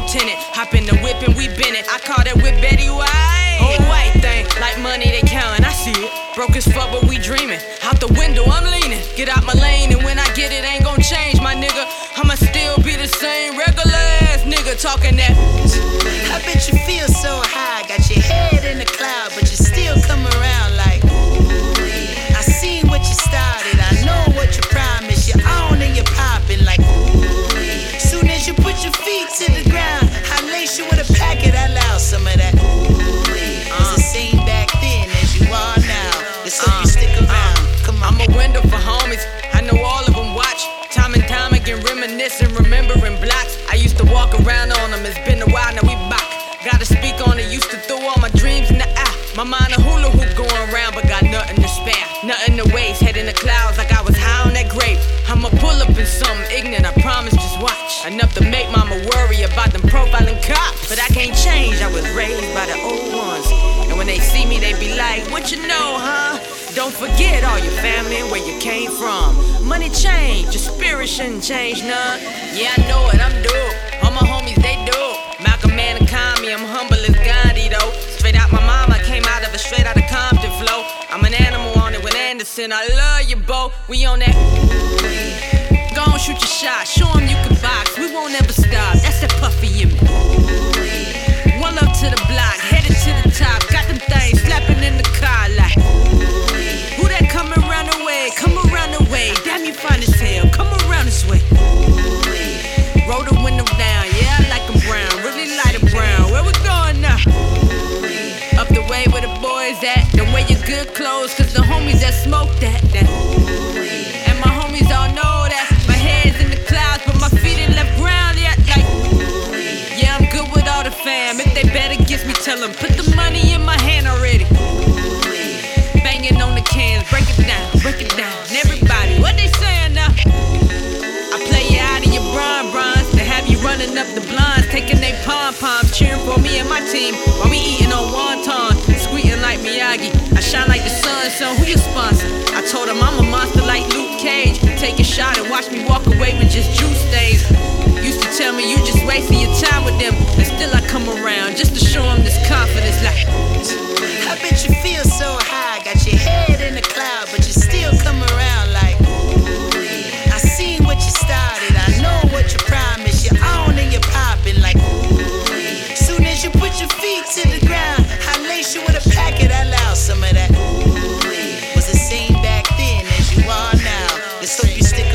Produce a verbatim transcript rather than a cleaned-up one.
lieutenant. Hop in the whip and we been it. I call that whip Betty White. Old white thing, like money they countin', I see it. Broke as fuck, but we dreamin'. Out the window, I'm leanin'. Get out my lane, and when I get it, ain't gon' change, my nigga. I'ma still be the same regular ass nigga talking that. I bet you feel so high, got your head in the cloud, but you still come around like. I seen what you started, I know what you promised. You're on and you're poppin' like. Soon as you put your feet to the ground, I lace you with a packet, I allow some of that. It's the same back then as you are now. Let's hope you stick around. Come on. I'm a window for homies, I know all of them watch. Time and time again, reminiscing, remembering blocks. I used to walk around on them, it's been a while, now we back. Gotta speak on it, used to throw all my dreams in the eye. My mind a hula hoop going around, but got nothing to spare. Nothing to waste, head in the clouds like I was high on that grape. I'ma pull up in something ignorant, I promise, just watch. Enough to make mama worry about them profiling cops. But I can't change, I was raised by the old ones. And when they see me, they be like, what you know, huh? Don't forget all your family and where you came from. Money change, your spirit shouldn't change none. Yeah, I know it, I'm dope. All my homies, they dope. Malcolm Man and Kami, I'm humble as Gandhi though. Straight out my mama, came out of it, straight out of Compton flow. I'm an animal on it with Anderson, I love you, Bo. We on that. Go on, shoot your shot, show 'em you can box. We won't ever stop, that's that puffy in me. One up to the block, headed to the top. Got them things slapping in the car like. Who that coming around the way? Come around the way. Damn, you fine as hell. Come around this way. Roll the window down. Yeah, I like them brown. Really light them brown. Where we going now? Up the way where the boys at. Then wear your good clothes, cause the homies that smoke that. that. And my homies all know that. My head's in the clouds, but my feet ain't left ground yet. Like, yeah, I'm good with all the fam. If they bet against me, tell them put the money in my hand already. Banging on the cans, break it down, break it down. And everybody, what they saying now? I play you out of your bron bronze. They have you running up the blinds, taking they pom-poms, cheering for me and my team while we eating on wonton, squeaking like Miyagi. I shine like the sun, so who you sponsor? I told him I'm a monster like Luke Cage. Take a shot and watch me walk away with just juice stains. Used to tell me you just wasting your time with them, and still I come around just to show them this confidence like. I bet you feel so high, got your head in the cloud, but you still come around like. I seen what you started, I know what you promised. You're on and you're popping like. Soon as you put your feet to the ground, I lace you with a packet, I allow some of that. Was the same back then as you are now. Let's hope you stick